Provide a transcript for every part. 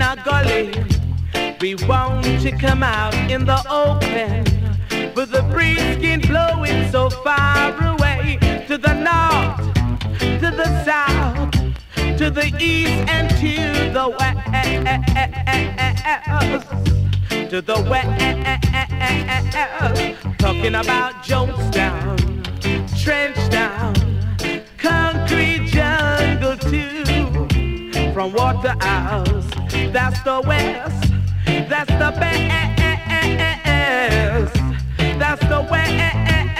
in a gully. We want to come out in the open, with the breeze skin blowing so far away, to the north, to the south, to the east and to the west, to the west. Talking about Jonestown, Trenchtown, concrete jungle too. From Waterhouse, that's the west, that's the best, that's the west.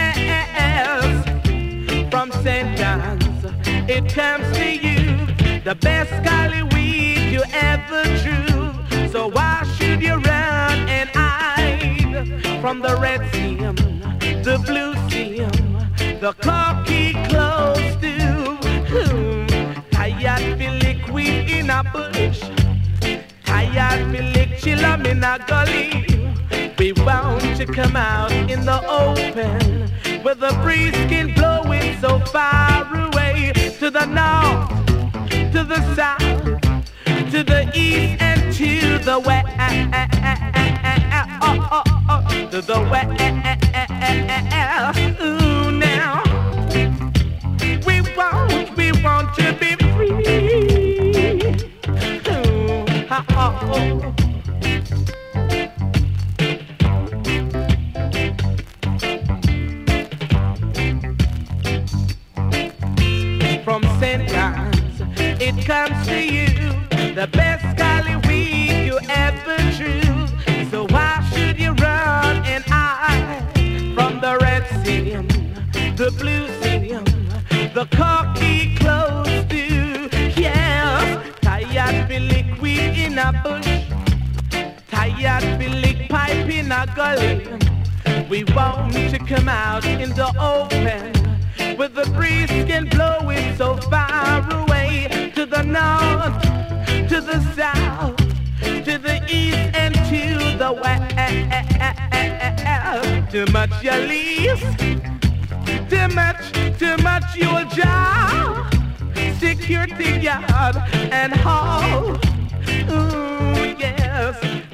From St. John's, it comes to you, the best golly weed you ever drew. So why should you run and hide from the red seam, the blue seam, the khaki clothes too? Tired feel liquid in a bush, tired feel like chillum in a gully. We want to come out in the open, with the breeze skin blowing so far away, to the north, to the south, to the east and to the west, to the west. Ooh, now we want to be free. Ooh, From St. John's, it comes to you, the best golly weed you ever drew. So why should you run and hide from the red seam, the blue seam, the khaki clothes too? Yes, tired feel liquid in a bush, tired feel like pipe in a gully. We want to come out in the open, with the breeze skin blowing so far away, to the north, to the south, to the east and to the west. Too much you lease, too much you'll jar, security guard and hall. Ooh, yes,